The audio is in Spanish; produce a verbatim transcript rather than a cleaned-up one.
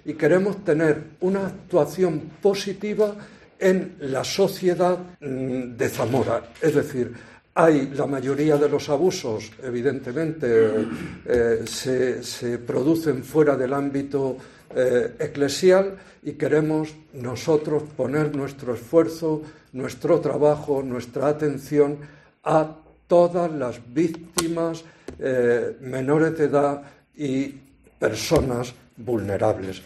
y queremos tener una actuación positiva en la sociedad de Zamora. Es decir, hay la mayoría de los abusos, evidentemente, eh, se, se producen fuera del ámbito eh, eclesial, y queremos nosotros poner nuestro esfuerzo, nuestro trabajo, nuestra atención a todas las víctimas eh, menores de edad y personas vulnerables.